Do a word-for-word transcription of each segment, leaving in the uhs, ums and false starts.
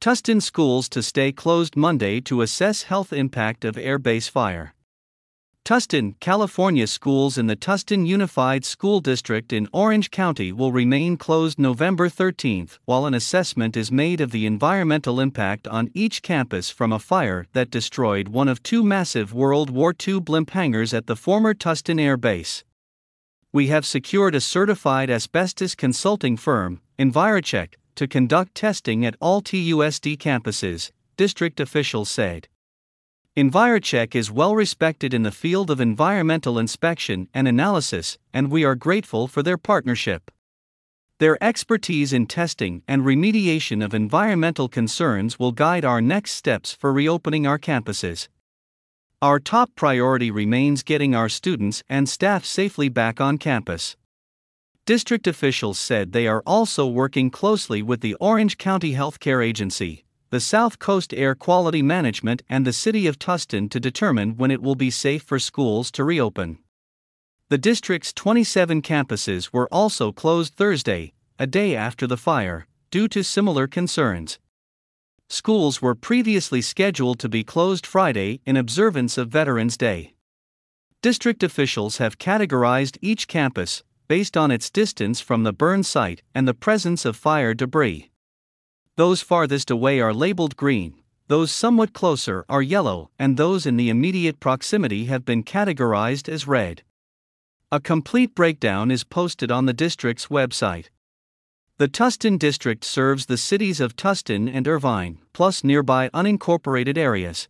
Tustin schools to stay closed Monday to assess health impact of Air Base fire. Tustin, California schools in the Tustin Unified School District in Orange County will remain closed November thirteenth while an assessment is made of the environmental impact on each campus from a fire that destroyed one of two massive World War Two blimp hangars at the former Tustin Air Base. We have secured a certified asbestos consulting firm, EnviroCheck, to conduct testing at all T U S D campuses, district officials said. EnviroCheck is well respected in the field of environmental inspection and analysis, and we are grateful for their partnership. Their expertise in testing and remediation of environmental concerns will guide our next steps for reopening our campuses. Our top priority remains getting our students and staff safely back on campus. District officials said they are also working closely with the Orange County Healthcare Agency, the South Coast Air Quality Management, and the City of Tustin to determine when it will be safe for schools to reopen. The district's twenty-seven campuses were also closed Thursday, a day after the fire, due to similar concerns. Schools were previously scheduled to be closed Friday in observance of Veterans Day. District officials have categorized each campus based on its distance from the burn site and the presence of fire debris. Those farthest away are labeled green, those somewhat closer are yellow, and those in the immediate proximity have been categorized as red. A complete breakdown is posted on the district's website. The Tustin district serves the cities of Tustin and Irvine, plus nearby unincorporated areas.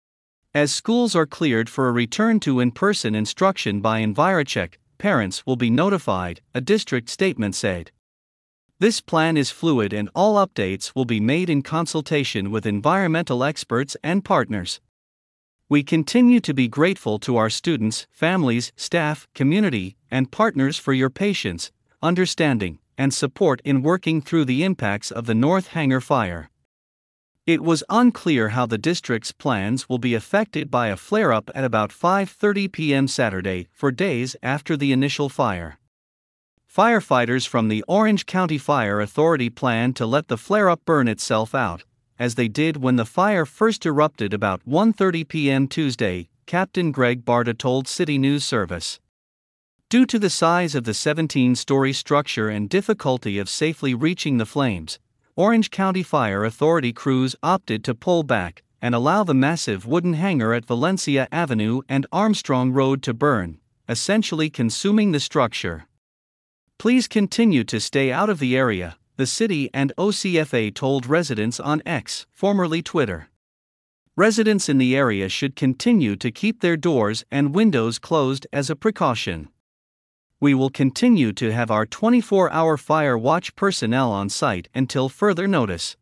As schools are cleared for a return to in-person instruction by EnviroCheck, parents will be notified, a district statement said. This plan is fluid and all updates will be made in consultation with environmental experts and partners. We continue to be grateful to our students, families, staff, community, and partners for your patience, understanding, and support in working through the impacts of the North Hangar fire. It was unclear how the district's plans will be affected by a flare-up at about five thirty p.m. Saturday for days after the initial fire. Firefighters from the Orange County Fire Authority plan to let the flare-up burn itself out, as they did when the fire first erupted about one thirty p.m. Tuesday, Captain Greg Barta told City News Service. Due to the size of the seventeen-story structure and difficulty of safely reaching the flames, Orange County Fire Authority crews opted to pull back and allow the massive wooden hangar at Valencia Avenue and Armstrong Road to burn, essentially consuming the structure. Please continue to stay out of the area, the city and O C F A told residents on X, formerly Twitter. Residents in the area should continue to keep their doors and windows closed as a precaution. We will continue to have our twenty-four hour fire watch personnel on site until further notice.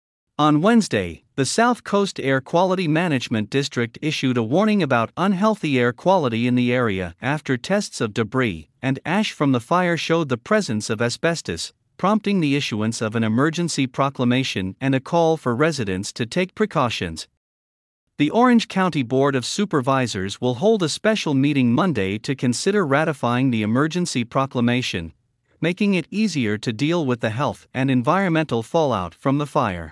On Wednesday, the South Coast Air Quality Management District issued a warning about unhealthy air quality in the area after tests of debris and ash from the fire showed the presence of asbestos, prompting the issuance of an emergency proclamation and a call for residents to take precautions. The Orange County Board of Supervisors will hold a special meeting Monday to consider ratifying the emergency proclamation, making it easier to deal with the health and environmental fallout from the fire.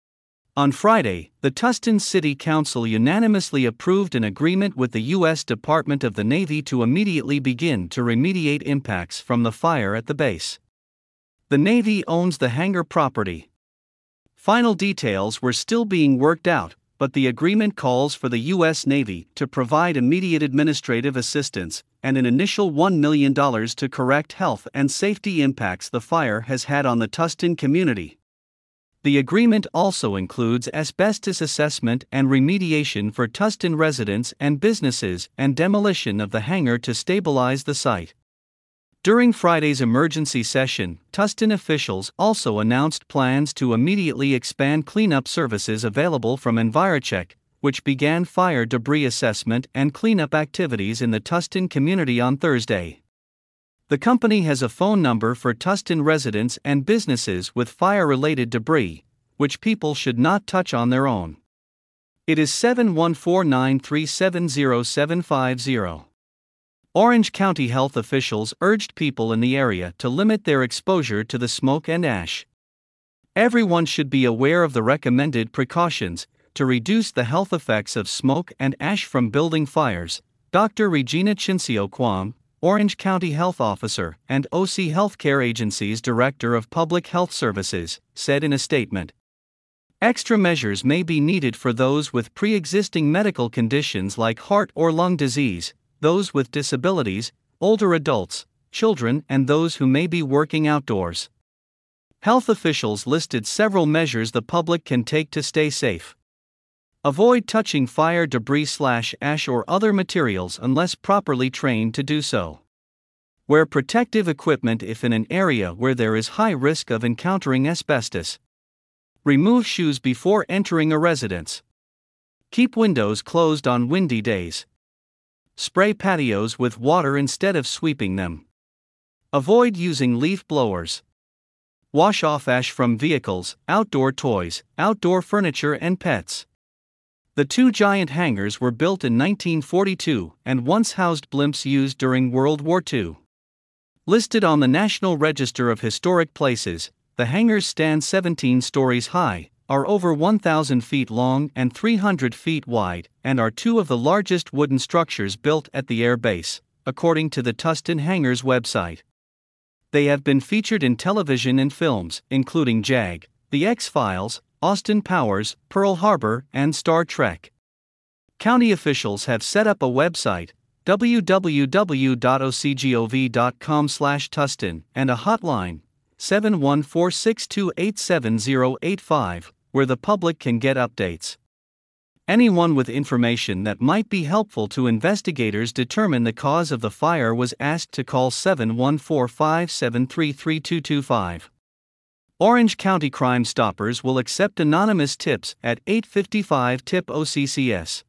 On Friday, the Tustin City Council unanimously approved an agreement with the U S Department of the Navy to immediately begin to remediate impacts from the fire at the base. The Navy owns the hangar property. Final details were still being worked out, but the agreement calls for the U S Navy to provide immediate administrative assistance and an initial one million dollars to correct health and safety impacts the fire has had on the Tustin community. The agreement also includes asbestos assessment and remediation for Tustin residents and businesses and demolition of the hangar to stabilize the site. During Friday's emergency session, Tustin officials also announced plans to immediately expand cleanup services available from EnviroCheck, which began fire debris assessment and cleanup activities in the Tustin community on Thursday. The company has a phone number for Tustin residents and businesses with fire-related debris, which people should not touch on their own. It is seven one four nine three seven zero seven five zero. Orange County health officials urged people in the area to limit their exposure to the smoke and ash. Everyone should be aware of the recommended precautions to reduce the health effects of smoke and ash from building fires, Doctor Regina Cincio-Quam, Orange County Health Officer and O C Healthcare Agency's Director of Public Health Services, said in a statement. Extra measures may be needed for those with pre-existing medical conditions like heart or lung disease, those with disabilities, older adults, children, and those who may be working outdoors. Health officials listed several measures the public can take to stay safe. Avoid touching fire debris slash ash or other materials unless properly trained to do so. Wear protective equipment if in an area where there is high risk of encountering asbestos. Remove shoes before entering a residence. Keep windows closed on windy days. Spray patios with water instead of sweeping them. Avoid using leaf blowers. Wash off ash from vehicles, outdoor toys, outdoor furniture, and pets. The two giant hangars were built in nineteen forty-two and once housed blimps used during World War Two. Listed on the National Register of Historic Places, the hangars stand seventeen stories high, are over one thousand feet long and three hundred feet wide, and are two of the largest wooden structures built at the air base, according to the Tustin Hangars website. They have been featured in television and films, including JAG, The X-Files, Austin Powers, Pearl Harbor, and Star Trek. County officials have set up a website, w w w dot o c gov dot com slash Tustin, and a hotline, seven one four six two eight seven zero eight five, where the public can get updates. Anyone with information that might be helpful to investigators determine the cause of the fire was asked to call seven one four five seven three three two two five. Orange County Crime Stoppers will accept anonymous tips at eight fifty-five tip O C C S.